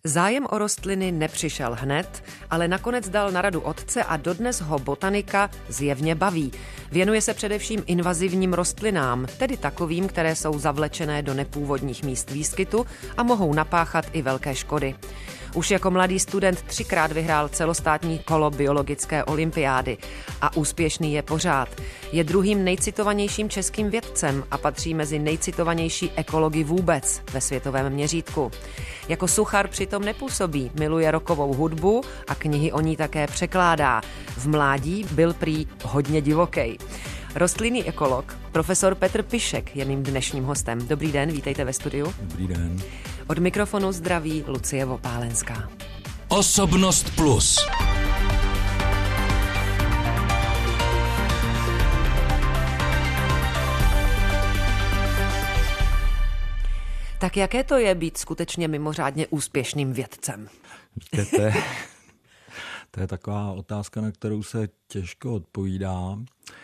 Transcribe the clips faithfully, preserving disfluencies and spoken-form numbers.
Zájem o rostliny nepřišel hned, ale nakonec dal na radu otce a dodnes ho botanika zjevně baví. Věnuje se především invazivním rostlinám, tedy takovým, které jsou zavlečené do nepůvodních míst výskytu a mohou napáchat i velké škody. Už jako mladý student třikrát vyhrál celostátní kolo biologické olympiády a úspěšný je pořád. Je druhým nejcitovanějším českým vědcem a patří mezi nejcitovanější ekology vůbec ve světovém měřítku. Jako suchar přitom nepůsobí, miluje rockovou hudbu a knihy o ní také překládá. V mládí byl prý hodně divokej. Rostlinný ekolog, profesor Petr Pišek je mým dnešním hostem. Dobrý den, vítejte ve studiu. Dobrý den. Od mikrofonu zdraví Lucie Vopálenská. Osobnost plus. Tak jaké to je být skutečně mimořádně úspěšným vědcem? Víte, to je, to je taková otázka, na kterou se těžko odpovídá.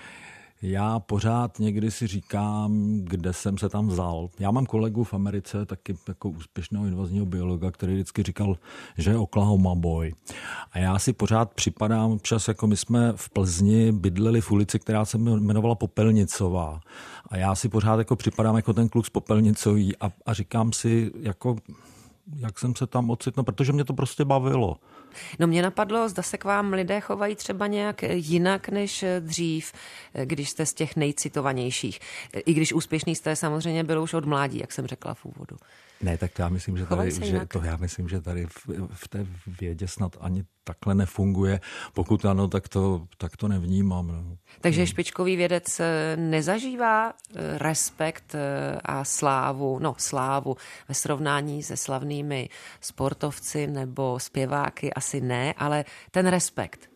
Já pořád někdy si říkám, kde jsem se tam vzal. Já mám kolegu v Americe, taky jako úspěšného invazního biologa, který vždycky říkal, že je Oklahoma boy. A já si pořád připadám občas, jako my jsme v Plzni bydleli v ulici, která se jmenovala Popelnicová. A já si pořád jako připadám jako ten kluk z Popelnicový a, a říkám si, jako, jak jsem se tam ocitnul, protože mě to prostě bavilo. No mě napadlo, zda se k vám lidé chovají třeba nějak jinak než dřív, když jste z těch nejcitovanějších. I když úspěšný jste samozřejmě byl už od mládí, jak jsem řekla v úvodu. Ne, tak to já myslím, že tady, že to já myslím, že tady v, v té vědě snad ani takhle nefunguje. Pokud ano, tak to, tak to nevnímám. No. Takže špičkový vědec nezažívá respekt a slávu, no slávu ve srovnání se slavnými sportovci nebo zpěváky asi ne, ale ten respekt.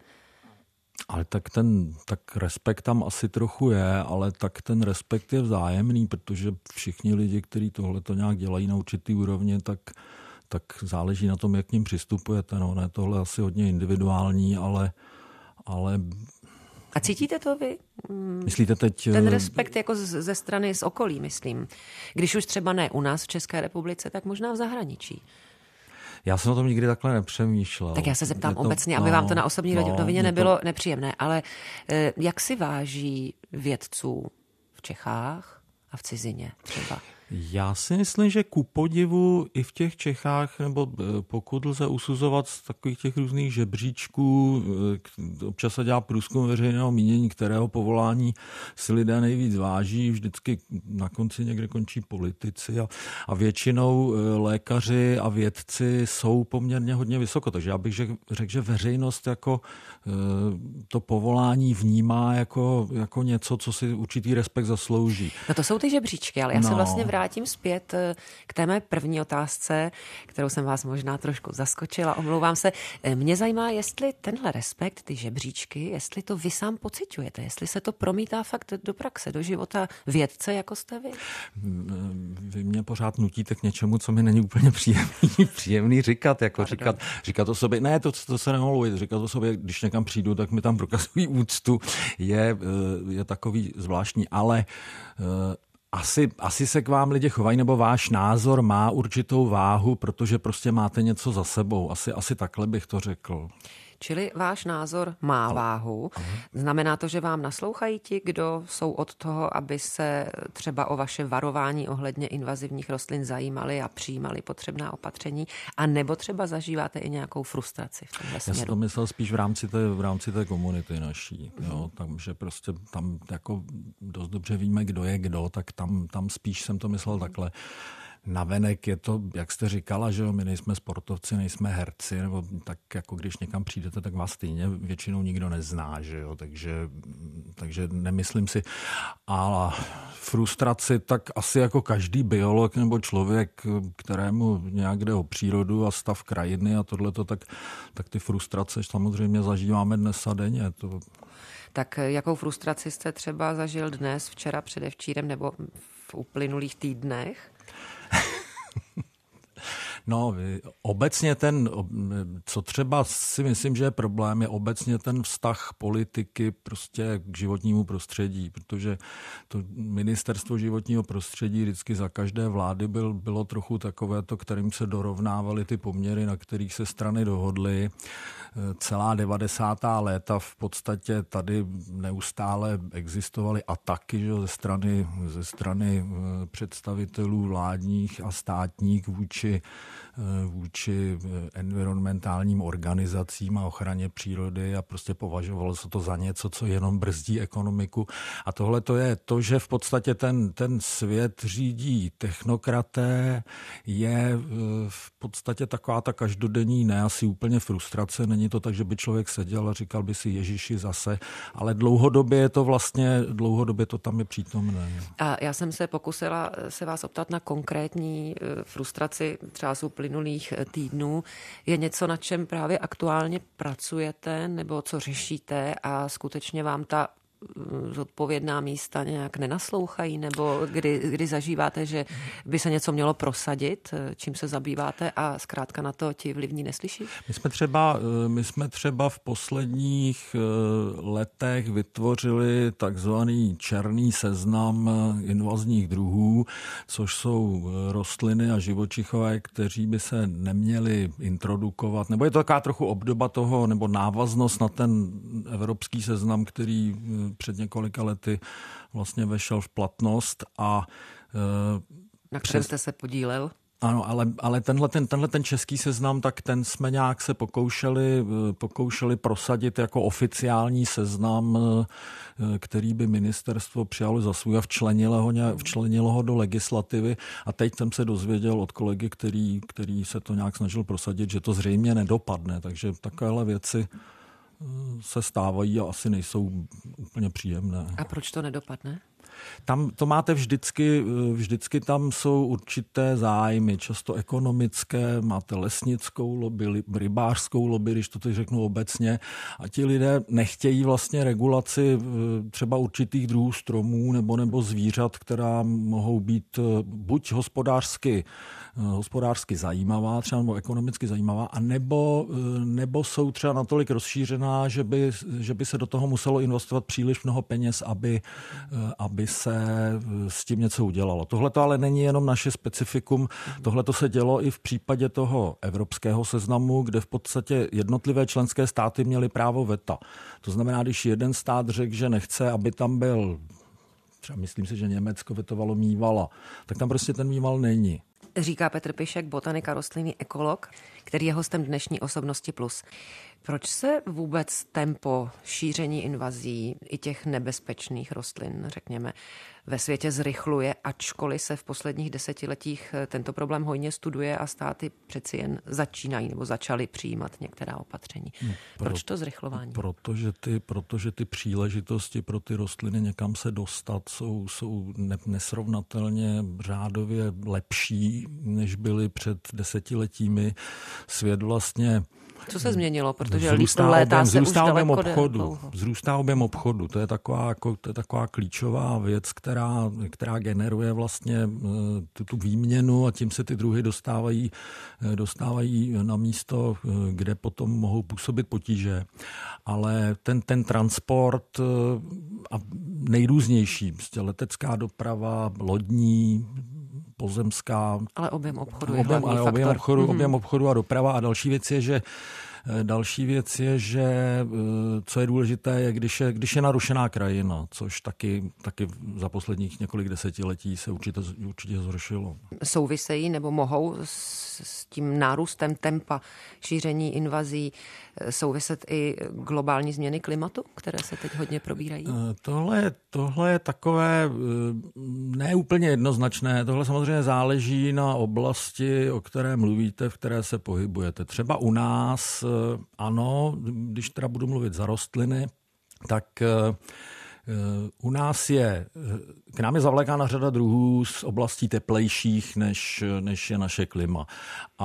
Ale tak ten tak respekt tam asi trochu je, ale tak ten respekt je vzájemný, protože všichni lidi, kteří tohle to nějak dělají na určitý úrovni, tak, tak záleží na tom, jak k ním přistupujete. No, ne, tohle je asi hodně individuální, ale, ale... A cítíte to vy? Myslíte teď... Ten respekt jako ze strany z okolí, myslím. Když už třeba ne u nás v České republice, tak možná v zahraničí. Já jsem o tom nikdy takhle nepřemýšlel. Tak já se zeptám to, obecně, aby no, vám to na osobní no, rovině nebylo to... nepříjemné, ale eh, jak si váží vědců v Čechách a v cizině třeba? Já si myslím, že ku podivu i v těch Čechách, nebo pokud lze usuzovat z takových těch různých žebříčků, občas se dělá průzkum veřejného mínění, kterého povolání si lidé nejvíc váží, vždycky na konci někde končí politici a, a většinou lékaři a vědci jsou poměrně hodně vysoko. Takže já bych řekl, že veřejnost jako to povolání vnímá jako, jako něco, co si určitý respekt zaslouží. No to jsou ty žebříčky, ale já no. se vlastně vrátím zpět k té mé první otázce, kterou jsem vás možná trošku zaskočila, omlouvám se. Mě zajímá, jestli tenhle respekt, ty žebříčky, jestli to vy sám pociťujete, jestli se to promítá fakt do praxe, do života vědce, jako jste vy. Vy mě pořád nutíte k něčemu, co mi není úplně příjemný, příjemný říkat, jako říkat, říkat o sobě, ne, to, to se nemluvit, říkat o sobě, když někam přijdu, tak mi tam prokazují úctu, je, je takový zvláštní, ale Asi, asi se k vám lidi chovají, nebo váš názor má určitou váhu, protože prostě máte něco za sebou. Asi, asi takhle bych to řekl. Čili váš názor má ale, váhu. Ale. Znamená to, že vám naslouchají ti, kdo jsou od toho, aby se třeba o vaše varování ohledně invazivních rostlin zajímali a přijímali potřebná opatření, a nebo třeba zažíváte i nějakou frustraci v tomhle směru? Já jsem to myslel spíš v rámci té, v rámci té komunity naší. Mm. Jo, takže prostě tam jako dost dobře víme, kdo je kdo, tak tam, tam spíš jsem to myslel mm. takhle. Navenek je to, jak jste říkala, že my nejsme sportovci, nejsme herci, nebo tak jako když někam přijdete, tak vás stejně většinou nikdo nezná, že jo, takže, takže nemyslím si. A frustraci, tak asi jako každý biolog nebo člověk, kterému nějak jde o přírodu a stav krajiny a tohleto, tak, tak ty frustrace samozřejmě zažíváme dnes a denně. To... Tak jakou frustraci jste třeba zažil dnes, včera, předevčírem nebo v uplynulých týdnech? No, obecně ten, co třeba si myslím, že je problém, je obecně ten vztah politiky prostě k životnímu prostředí, protože to ministerstvo životního prostředí vždycky za každé vlády byl, bylo trochu takové to, kterým se dorovnávaly ty poměry, na kterých se strany dohodly. Celá devadesátá léta v podstatě tady neustále existovaly ataky, že, ze strany, ze strany představitelů vládních a státních vůči, vůči environmentálním organizacím a ochraně přírody a prostě považovalo se to za něco, co jenom brzdí ekonomiku. A tohle to je to, že v podstatě ten, ten svět řídí technokraté, je v podstatě taková ta každodenní, ne asi úplně frustrace, není to tak, že by člověk seděl a říkal by si Ježiši zase, ale dlouhodobě je to vlastně, dlouhodobě to tam je přítomné. A já jsem se pokusila se vás optat na konkrétní frustraci třeba z uplynulých týdnů. Je něco, na čem právě aktuálně pracujete nebo co řešíte a skutečně vám ta zodpovědná místa nějak nenaslouchají, nebo kdy, kdy zažíváte, že by se něco mělo prosadit, čím se zabýváte a zkrátka na to ti vlivní neslyší? My jsme třeba, my jsme třeba v posledních letech vytvořili takzvaný černý seznam invazních druhů, což jsou rostliny a živočichové, kteří by se neměli introdukovat, nebo je to taková trochu obdoba toho, nebo návaznost na ten evropský seznam, který před několika lety vlastně vešel v platnost a na kterém jste se podílel? Ano, ale, ale tenhle, ten, tenhle ten český seznam, tak ten jsme nějak se pokoušeli, pokoušeli prosadit jako oficiální seznam, který by ministerstvo přijalo za svůj a včlenilo ho, včlenilo ho do legislativy. A teď jsem se dozvěděl od kolegy, který, který se to nějak snažil prosadit, že to zřejmě nedopadne. Takže takovéhle věci se stávají a asi nejsou úplně příjemné. A proč to nedopadne? Tam to máte vždycky, vždycky tam jsou určité zájmy, často ekonomické, máte lesnickou lobby, rybářskou lobby, když to teď řeknu obecně, a ti lidé nechtějí vlastně regulaci třeba určitých druhů stromů nebo, nebo zvířat, která mohou být buď hospodářsky, hospodářsky zajímavá, třeba nebo ekonomicky zajímavá, a nebo, nebo jsou třeba natolik rozšířená, že by, že by se do toho muselo investovat příliš mnoho peněz, aby, aby se s tím něco udělalo. Tohle to ale není jenom naše specifikum, tohle to se dělo i v případě toho evropského seznamu, kde v podstatě jednotlivé členské státy měly právo veta. To znamená, když jeden stát řekl, že nechce, aby tam byl, třeba myslím si, že Německo vetovalo mývala, tak tam prostě ten mýval není. Říká Petr Pišek, botanik a rostlinný ekolog, který je hostem dnešní Osobnosti plus. Proč se vůbec tempo šíření invazí i těch nebezpečných rostlin, řekněme, ve světě zrychluje, ačkoliv se v posledních desetiletích tento problém hojně studuje a státy přeci jen začínají nebo začaly přijímat některá opatření? No, pro, Proč to zrychlování? Protože ty, protože ty příležitosti pro ty rostliny někam se dostat jsou, jsou ne, nesrovnatelně řádově lepší, než byly před desetiletími. Svět vlastně Co se změnilo? Protože vzrůstá létá objem, se už vzrůstá objem daleko obchodu. Vzrůstá objem obchodu. To je taková, jako, to je taková klíčová věc, která, která generuje vlastně tu, tu výměnu a tím se ty druhy dostávají, dostávají na místo, kde potom mohou působit potíže. Ale ten, ten transport a nejrůznější, prostě letecká doprava, lodní, pozemská. Ale objem obchodu objem, je hlavní ale faktor. objem obchodu, Mm-hmm. objem obchodu a doprava. A další věc je, že Další věc je, že co je důležité, je, když je, když je narušená krajina, což taky, taky za posledních několik desetiletí se určitě, určitě zhoršilo. Souvisejí nebo mohou s, s tím nárůstem tempa šíření invazí souviset i globální změny klimatu, které se teď hodně probírají? Tohle, tohle je takové neúplně jednoznačné. Tohle samozřejmě záleží na oblasti, o které mluvíte, v které se pohybujete. Třeba u nás, ano, když teda budu mluvit za rostliny, tak u nás je, k nám je zavlékána řada druhů z oblastí teplejších, než, než je naše klima. A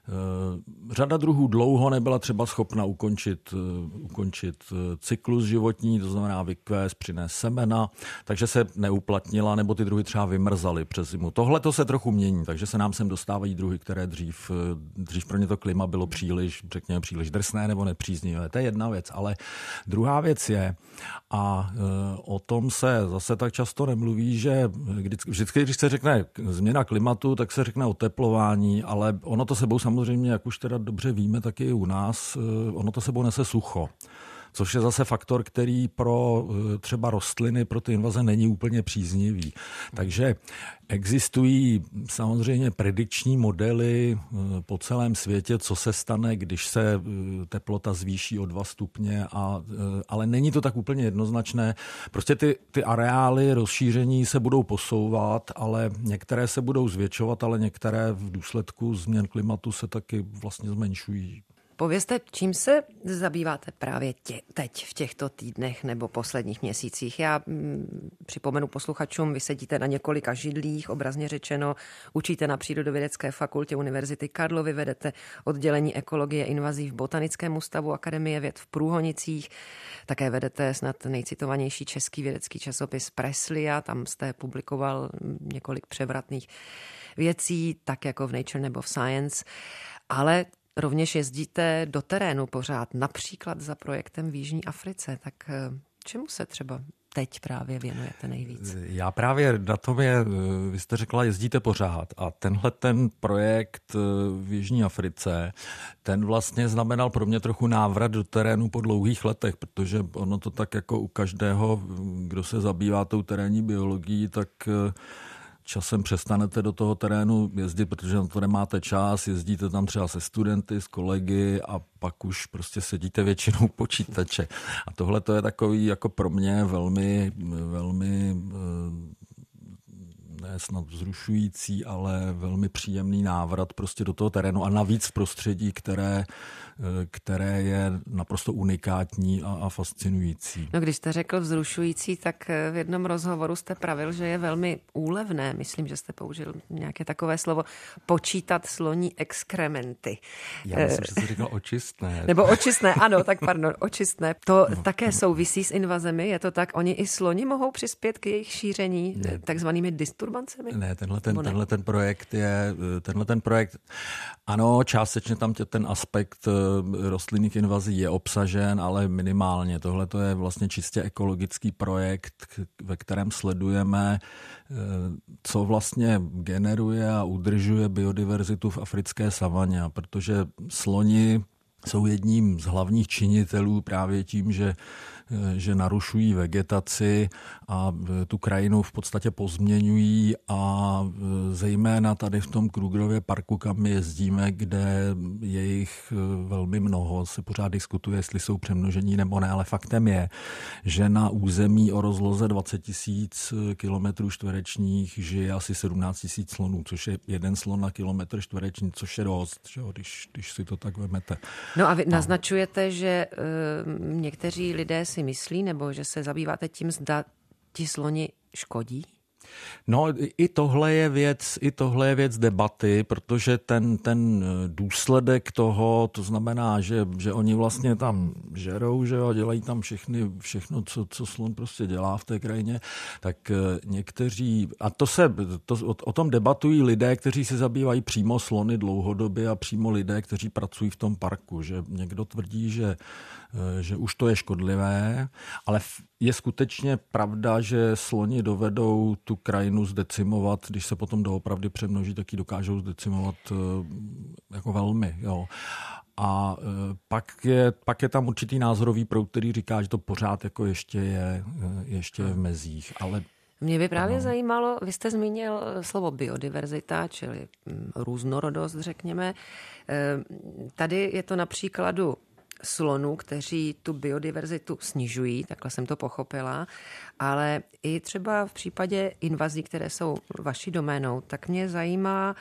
Řada druhů dlouho nebyla třeba schopna ukončit, ukončit cyklus životní, to znamená vykvést, přinést semena, takže se neuplatnila, nebo ty druhy třeba vymrzaly přes zimu. Tohle to se trochu mění, takže se nám sem dostávají druhy, které dřív, dřív pro ně to klima bylo příliš, řekněme, příliš drsné nebo nepříznivé. To je jedna věc, ale druhá věc je, a o tom se zase tak často nemluví, že vždycky, když se řekne změna klimatu, tak se řekne oteplování, ale ono to sebou samozřejmě, jak už teda dobře víme, tak i u nás, ono to sebou nese sucho. Což je zase faktor, který pro třeba rostliny, pro ty invaze není úplně příznivý. Takže existují samozřejmě predikční modely po celém světě, co se stane, když se teplota zvýší o dva stupně, a, ale není to tak úplně jednoznačné. Prostě ty, ty areály rozšíření se budou posouvat, ale některé se budou zvětšovat, ale některé v důsledku změn klimatu se taky vlastně zmenšují. Povězte, čím se zabýváte právě tě, teď v těchto týdnech nebo posledních měsících? Já mm, připomenu posluchačům, vy sedíte na několika židlích, obrazně řečeno, učíte na Přírodovědecké fakultě Univerzity Karlovy, vedete oddělení ekologie invazí v Botanickém ústavu Akademie věd v Průhonicích, také vedete snad nejcitovanější český vědecký časopis Preslia, tam jste publikoval několik převratných věcí, tak jako v Nature nebo v Science, ale rovněž jezdíte do terénu pořád, například za projektem v Jižní Africe. Tak čemu se třeba teď právě věnujete nejvíc? Já právě na tom je, vy jste řekla, jezdíte pořád, a tenhle ten projekt v Jižní Africe, ten vlastně znamenal pro mě trochu návrat do terénu po dlouhých letech, protože ono to tak jako u každého, kdo se zabývá tou terénní biologií, tak časem přestanete do toho terénu jezdit, protože na to nemáte čas, jezdíte tam třeba se studenty, s kolegy a pak už prostě sedíte většinou počítače. A tohle to je takový jako pro mě velmi, velmi ne snad vzrušující, ale velmi příjemný návrat prostě do toho terénu a navíc v prostředí, které, které je naprosto unikátní a, a fascinující. No, když jste řekl vzrušující, tak v jednom rozhovoru jste pravil, že je velmi úlevné, myslím, že jste použil nějaké takové slovo, počítat sloní exkrementy. Já myslím, že jste říkal očistné. Nebo očistné, ano, tak pardon, očistné. To no, také no. souvisí s invazemi, je to tak? Oni i sloni mohou přispět k jejich šíření ne. takzvanými disturbancemi? Ne, tenhle ten, ne? tenhle ten projekt je, tenhle ten projekt, ano, částečně tam tě, ten aspekt rostlinných invazí je obsažen, ale minimálně. Tohle to je vlastně čistě ekologický projekt, ve kterém sledujeme, co vlastně generuje a udržuje biodiverzitu v africké savaně, protože sloni jsou jedním z hlavních činitelů právě tím, že že narušují vegetaci a tu krajinu v podstatě pozměňují, a zejména tady v tom Krugerově parku, kam my jezdíme, kde je jich velmi mnoho, se pořád diskutuje, jestli jsou přemnožení nebo ne, ale faktem je, že na území o rozloze dvacet tisíc kilometrů čtverečních žije asi sedmnáct tisíc slonů, což je jeden slon na kilometr čtvereční, což je dost, že, když, když si to tak vemete. No a vy naznačujete, že uh, někteří lidé si myslí, nebo že se zabýváte tím, zda ti sloni škodí? No, i tohle je věc, i tohle je věc debaty, protože ten, ten důsledek toho, to znamená, že, že oni vlastně tam žerou, že jo, dělají tam všechny, všechno, co, co slon prostě dělá v té krajině, tak někteří, a to se, to, o, o tom debatují lidé, kteří se zabývají přímo slony dlouhodobě a přímo lidé, kteří pracují v tom parku, že někdo tvrdí, že že už to je škodlivé, ale je skutečně pravda, že sloni dovedou tu krajinu zdecimovat, když se potom doopravdy přemnoží, tak ji dokážou zdecimovat jako velmi. Jo. A pak je, pak je tam určitý názorový proud, který říká, že to pořád jako ještě je, ještě je v mezích, ale mě by právě ano. zajímalo, vy jste zmínil slovo biodiverzita, čili různorodost, řekněme. Tady je to na příkladu slonů, kteří tu biodiverzitu snižují, takhle jsem to pochopila, ale i třeba v případě invazí, které jsou vaší doménou, tak mě zajímá,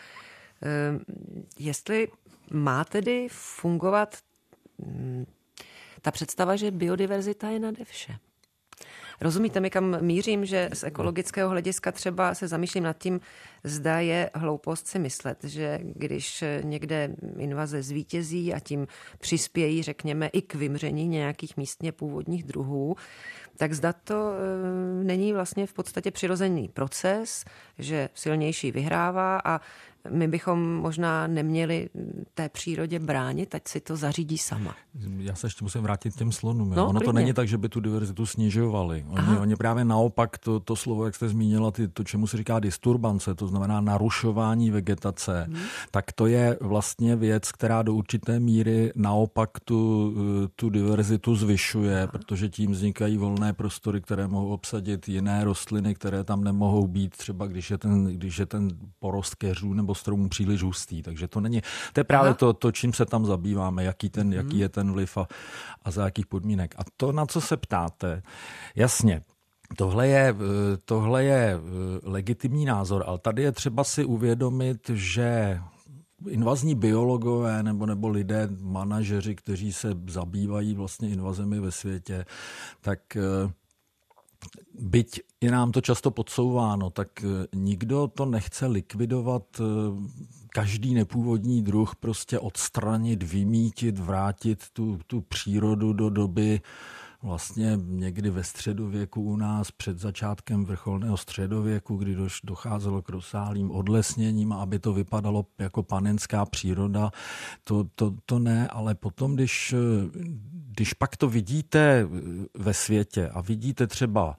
jestli má tedy fungovat ta představa, že biodiverzita je nade vše. Rozumíte mi, kam mířím, že z ekologického hlediska třeba se zamýšlím nad tím, zda je hloupost si myslet, že když někde invaze zvítězí a tím přispějí, řekněme, i k vymření nějakých místně původních druhů, tak zda to e, není vlastně v podstatě přirozený proces, že silnější vyhrává a my bychom možná neměli té přírodě bránit, ať si to zařídí sama. Já se ještě musím vrátit k těm slonům. No, ono klidně. to není tak, že by tu diverzitu snižovali. Oni, oni právě naopak to, to slovo, jak jste zmínila, ty, to, čemu se říká disturbance, to znamená narušování vegetace, hmm. tak to je vlastně věc, která do určité míry naopak tu, tu diverzitu zvyšuje, Aha. protože tím vznikají volné prostory, které mohou obsadit jiné rostliny, které tam nemohou být, třeba když je ten, když je ten porost keřů nebo stromů příliš hustý. Takže to není, to je právě to, to, čím se tam zabýváme, jaký, ten, hmm. jaký je ten vliv a, a za jakých podmínek. A to, na co se ptáte, jasně, tohle je, tohle je legitimní názor, ale tady je třeba si uvědomit, že invazní biologové nebo, nebo lidé, manažeři, kteří se zabývají vlastně invazemi ve světě, tak byť je nám to často podsouváno, tak nikdo to nechce likvidovat, každý nepůvodní druh prostě odstranit, vymítit, vrátit tu, tu přírodu do doby vlastně někdy ve středověku u nás, před začátkem vrcholného středověku, kdy docházelo k rozsáhlým odlesněním, aby to vypadalo jako panenská příroda. To, to, to ne, ale potom, když, když pak to vidíte ve světě a vidíte třeba,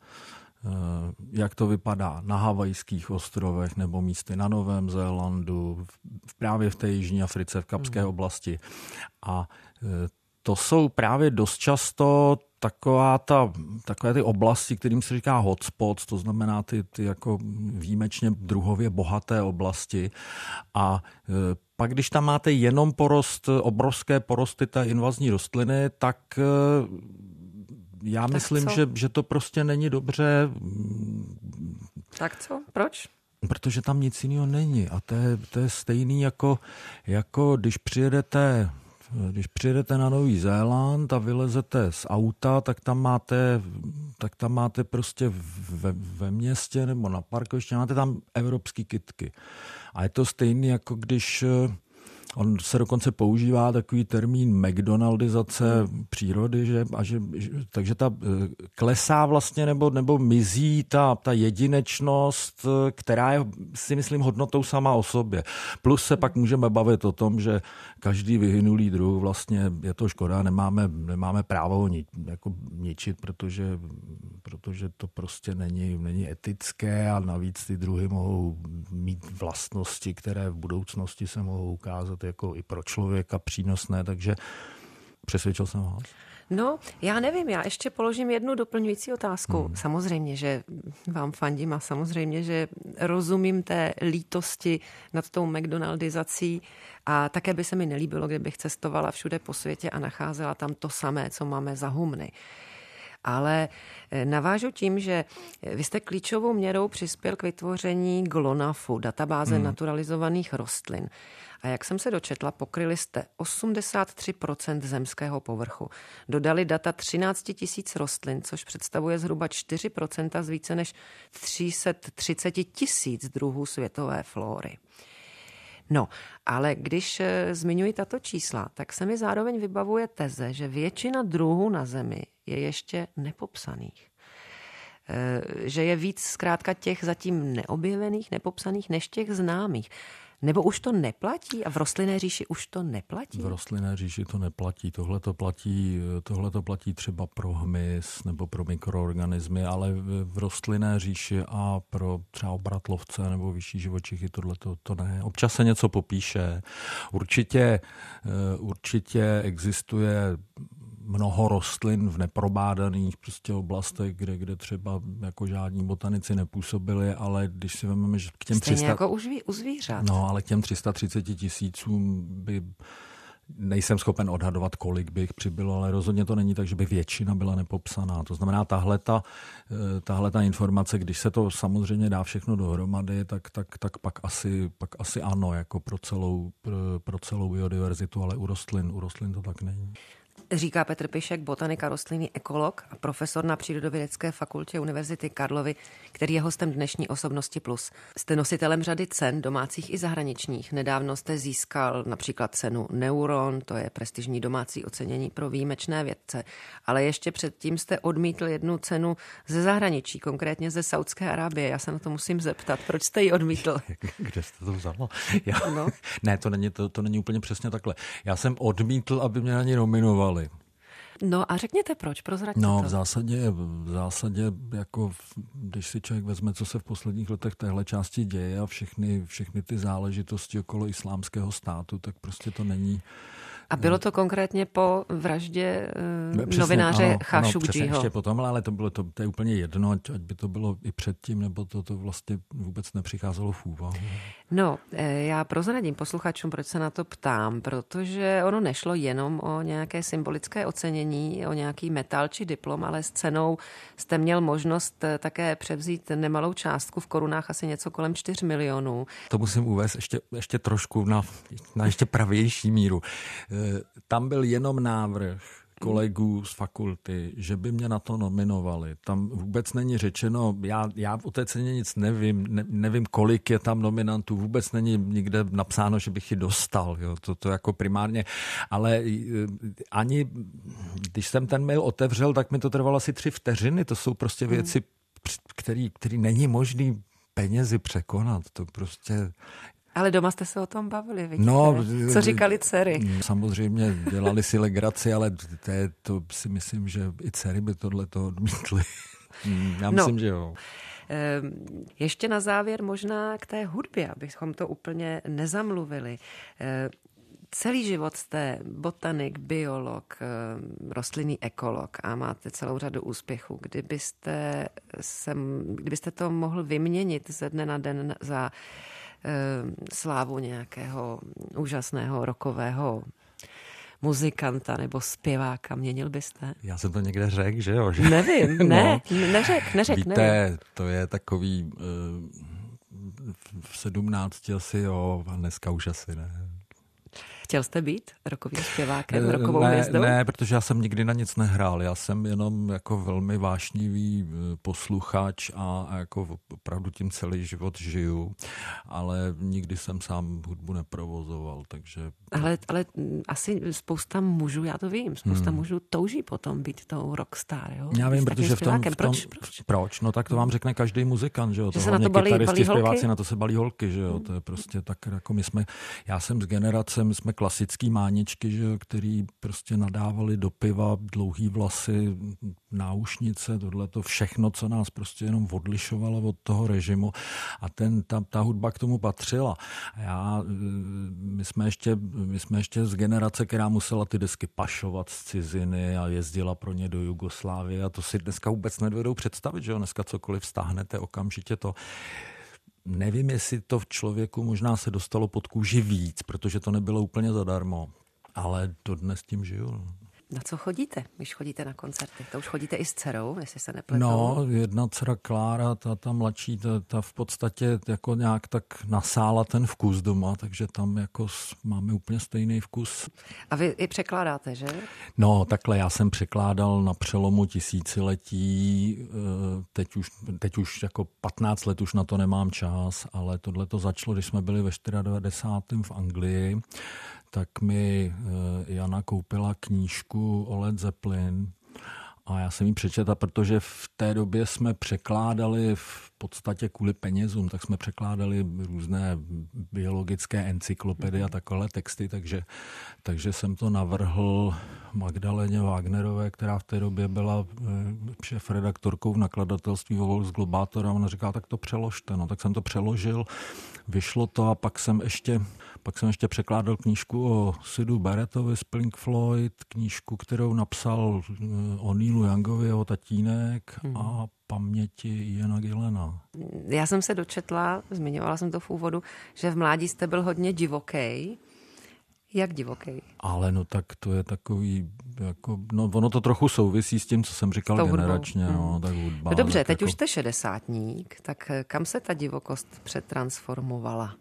jak to vypadá na Havajských ostrovech nebo místy na Novém Zélandu, právě v té Jižní Africe, v Kapské hmm. oblasti. A to jsou právě dost často taková ta, takové ty oblasti, kterým se říká hotspots, to znamená ty, ty jako výjimečně druhově bohaté oblasti. A e, pak, když tam máte jenom porost, obrovské porosty té invazní rostliny, tak e, já tak myslím, že, že to prostě není dobře. Tak co? Proč? Protože tam nic jiného není. A to je, to je stejný jako, jako když přijedete Když přijedete na Nový Zéland a vylezete z auta, tak tam máte, tak tam máte prostě ve, ve městě nebo na parkovišti, máte tam evropský kytky. A je to stejný, jako když on se dokonce používá takový termín McDonaldizace přírody, že, a že, takže ta klesá vlastně nebo, nebo mizí ta, ta jedinečnost, která je, si myslím, hodnotou sama o sobě. Plus se pak můžeme bavit o tom, že každý vyhynulý druh vlastně je to škoda, nemáme, nemáme právo ho ni, jako ničit, protože, protože to prostě není, není etické a navíc ty druhy mohou mít vlastnosti, které v budoucnosti se mohou ukázat jako i pro člověka přínosné, takže přesvědčil jsem vás. No, já nevím, já ještě položím jednu doplňující otázku. Hmm. Samozřejmě, že vám fandím a samozřejmě, že rozumím té lítosti nad tou McDonaldizací a také by se mi nelíbilo, kdybych cestovala všude po světě a nacházela tam to samé, co máme za humny. Ale navážu tím, že vy jste klíčovou měrou přispěl k vytvoření GLONAFu, databáze hmm. naturalizovaných rostlin. A jak jsem se dočetla, pokryli jste osmdesát tři procent zemského povrchu. Dodali data třináct tisíc rostlin, což představuje zhruba čtyři procenta z více než tři sta třicet tisíc druhů světové flóry. No, ale když zmiňuji tato čísla, tak se mi zároveň vybavuje teze, že většina druhů na Zemi je ještě nepopsaných. Že je víc zkrátka těch zatím neobjevených, nepopsaných, než těch známých. Nebo už to neplatí a v rostlinné říši už to neplatí? V rostlinné říši to neplatí. Tohle to platí, tohle to platí třeba pro hmyz nebo pro mikroorganismy, ale v rostlinné říši a pro třeba obratlovce nebo vyšší živočichy tohle to, to ne. Občas se něco popíše. Určitě, určitě existuje mnoho rostlin v neprobádaných prostě oblastech, kde, kde třeba jako žádní botanici nepůsobili, ale když si vezmeme, že k těm Stejně tři sta... jako u zvířat. No, ale k těm tři sta třicet tisícům by nejsem schopen odhadovat, kolik by jich přibylo, ale rozhodně to není tak, že by většina byla nepopsaná. To znamená, tahleta, tahleta informace, když se to samozřejmě dá všechno dohromady, tak, tak, tak pak, asi, pak asi ano, jako pro celou, pro, pro celou biodiverzitu, ale u rostlin, u rostlin to tak není. Říká Petr Pišek, botanik a rostlinný ekolog a profesor na Přírodovědecké fakultě Univerzity Karlovy, který je hostem dnešní Osobnosti plus. Jste nositelem řady cen domácích i zahraničních. Nedávno jste získal například cenu Neuron, to je prestižní domácí ocenění pro výjimečné vědce, ale ještě předtím jste odmítl jednu cenu ze zahraničí, konkrétně ze Saúdské Arábie. Já se na to musím zeptat, proč jste ji odmítl? Kde jste to vzal? Já... No. Ne, to není, to, to není úplně přesně takhle. Já jsem odmítl, aby mě ani nominovali. No a řekněte proč, prozraďte No, to. v zásadě, v zásadě, jako když si člověk vezme, co se v posledních letech téhle části děje a všechny, všechny ty záležitosti okolo islámského státu, tak prostě to není... A bylo to konkrétně po vraždě uh, přesně, novináře Chašukdžího. Ještě potom, ale to bylo to, to je úplně jedno, ať, ať by to bylo i předtím, nebo to, to vlastně vůbec nepřicházelo v úvahu. No, já prozradím posluchačům, proč se na to ptám, protože ono nešlo jenom o nějaké symbolické ocenění, o nějaký metal či diplom, ale s cenou jste měl možnost také převzít nemalou částku v korunách, asi něco kolem čtyř milionů. To musím uvést ještě, ještě trošku na, na ještě pravější míru. Tam byl jenom návrh kolegů z fakulty, že by mě na to nominovali. Tam vůbec není řečeno, já, já o té ceně nic nevím, ne, nevím, kolik je tam nominantů, vůbec není nikde napsáno, že bych ji dostal. Jo. To, to jako primárně, ale ani když jsem ten mail otevřel, tak mi to trvalo asi tři vteřiny. To jsou prostě věci, který, který není možný penězi překonat. To prostě... Ale doma jste se o tom bavili, vidíte? No, co říkali dcery? Samozřejmě dělali si legraci, ale to, to si myslím, že i dcery by tohleto odmítly. Já myslím, no, že jo. Ještě na závěr možná k té hudbě, abychom to úplně nezamluvili. Celý život jste botanik, biolog, rostlinný ekolog a máte celou řadu úspěchů. Kdybyste, se, kdybyste to mohl vyměnit ze dne na den za slávu nějakého úžasného rockového muzikanta nebo zpěváka, měnil byste? Já jsem to někde řekl, že jo? Že... Nevím, ne, no, neřek, neřek, víte, nevím. To je takový uh, v sedmnácti asi jo, a dneska už asi ne. Chtěl jste být rockovým zpěvákem, rockovou ne, hvězdou? Ne, protože já jsem nikdy na nic nehrál. Já jsem jenom jako velmi vášnivý posluchač a, a jako opravdu tím celý život žiju, ale nikdy jsem sám hudbu neprovozoval, takže... Ale, ale asi spousta mužů, já to vím, spousta hmm. mužů touží potom být tou rockstar, jo? Já vím, protože v tom, v tom... Proč, proč? Proč? No tak to vám řekne každý muzikant, že jo? Že to se na to balí, balí zpěváci, holky? na to se balí holky, že jo? Hmm. To je prostě tak, jako my jsme... Já jsem z generace, my jsme klasický máničky, že jo, který prostě nadávali do piva, dlouhý vlasy, náušnice, tohleto všechno, co nás prostě jenom odlišovalo od toho režimu a ten, ta, ta hudba k tomu patřila. A já, my jsme ještě, my jsme ještě z generace, která musela ty desky pašovat z ciziny a jezdila pro ně do Jugoslávie a to si dneska vůbec nedovedou představit, že jo, dneska cokoliv stáhnete, okamžitě to. Nevím, jestli to v člověku možná se dostalo pod kůži víc, protože to nebylo úplně zadarmo, ale dodnes tím žiju. Na co chodíte, když chodíte na koncerty? To už chodíte i s dcerou, jestli se nepletu. No, jedna dcera Klára, ta, ta mladší, ta, ta v podstatě jako nějak tak nasála ten vkus doma, takže tam jako máme úplně stejný vkus. A vy i překládáte, že? No, takhle, já jsem překládal na přelomu tisíciletí, teď už, teď už jako patnáct let už na to nemám čas, ale tohle to začalo, když jsme byli ve devadesátém čtvrtém v Anglii, tak mi Jana koupila knížku o Led Zeppelin a já jsem ji přečetl, protože v té době jsme překládali v podstatě kvůli penězům, tak jsme překládali různé biologické encyklopedie a takové texty, takže, takže jsem to navrhl Magdaleně Wagnerové, která v té době byla šéfredaktorkou v nakladatelství Vox Globátor a ona říká, tak to přeložte. No, tak jsem to přeložil, vyšlo to a pak jsem ještě Pak jsem ještě překládal knížku o Sidu Barrettovi z Pink Floyd, knížku, kterou napsal o Neelu Youngovi, jeho tatínek hmm. a paměti Iana Gillena. Já jsem se dočetla, zmiňovala jsem to v úvodu, že v mládí jste byl hodně divoký. Jak divoký? Ale no tak to je takový, jako, no ono to trochu souvisí s tím, co jsem říkal generačně. Hmm. No, tak hudba, no dobře, tak teď jako... už jste šedesátník, tak kam se ta divokost přetransformovala?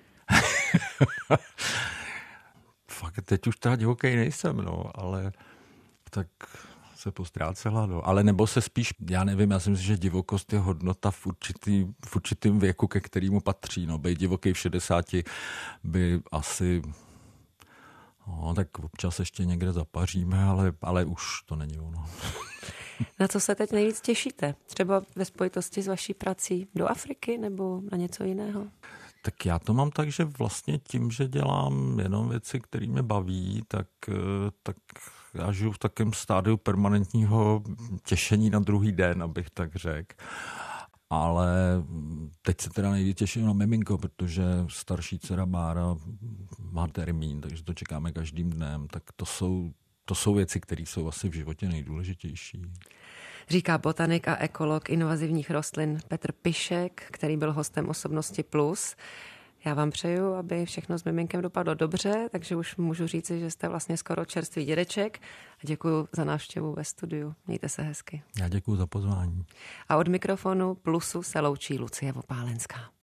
Fakt, teď už teda divokej nejsem, no, ale tak se postrácela, no. Ale nebo se spíš, já nevím, já si myslím, že divokost je hodnota v, určitý, v určitým věku, ke kterému patří. No. Bej divoký v šedesáti by asi, no, tak občas ještě někde zapaříme, ale, ale už to není ono. Na co se teď nejvíc těšíte? Třeba ve spojitosti s vaší prací do Afriky nebo na něco jiného? Tak já to mám tak, že vlastně tím, že dělám jenom věci, které mě baví, tak, tak já žiju v takém stádiu permanentního těšení na druhý den, abych tak řekl. Ale teď se teda nejvíc těším na miminko, protože starší dcera Bára má termín, takže to čekáme každým dnem. Tak to jsou, to jsou věci, které jsou asi v životě nejdůležitější. Říká botanik a ekolog invazivních rostlin Petr Pišek, který byl hostem Osobnosti Plus. Já vám přeju, aby všechno s miminkem dopadlo dobře, takže už můžu říci, že jste vlastně skoro čerstvý dědeček. A děkuji za návštěvu ve studiu. Mějte se hezky. Já děkuji za pozvání. A od mikrofonu Plusu se loučí Lucie Vopálenská.